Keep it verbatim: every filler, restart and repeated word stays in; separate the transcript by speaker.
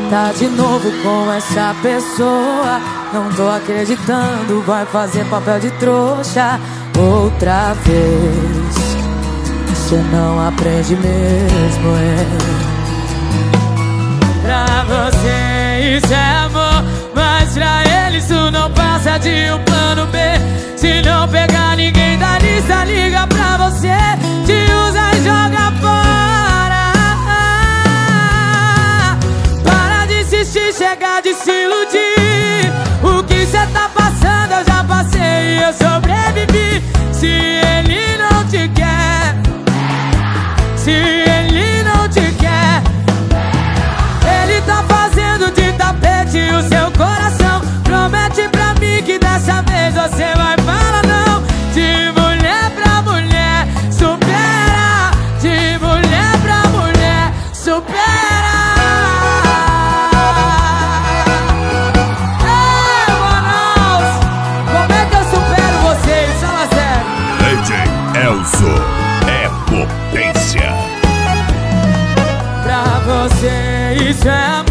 Speaker 1: tá de novo com essa pessoa. Não tô acreditando, vai fazer papel de trouxa outra vez. Você não aprende mesmo, é. Pra você isso é amor, mas pra ele isso não passa de um plano B. Se não pegar ninguém da lista, liga pra você, te usa e joga fora. Para de insistir, chega de se iludir. O que cê tá passando eu já passei e eu sobrevivi. Se ele não te quer, se ele não te quer, ele tá fazendo de tapete o seu coração. Promete pra mim que dessa vez você vai falar não. De mulher pra mulher, supera. De mulher pra mulher, supera. Ei, Manaus, como é que eu supero vocês? Fala sério.
Speaker 2: D J Elzo é potência.
Speaker 1: Pra você isso é amor,